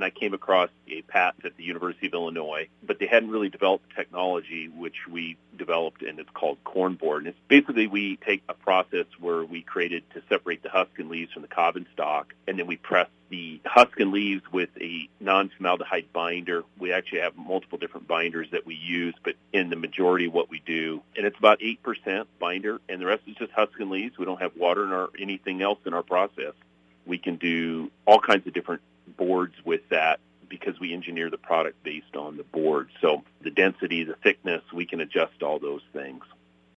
I came across a patent at the University of Illinois, but they hadn't really developed the technology which we developed, and it's called corn board. And it's basically we take a process where we created to separate the husk and leaves from the cob and stalk, and then we press the husk and leaves with a non-formaldehyde binder. We actually have multiple different binders that we use, but in the majority what we do, and it's about 8% binder, and the rest is just husk and leaves. We don't have water or anything else in our process. We can do all kinds of different boards with that because we engineer the product based on the board. So the density, the thickness, we can adjust all those things.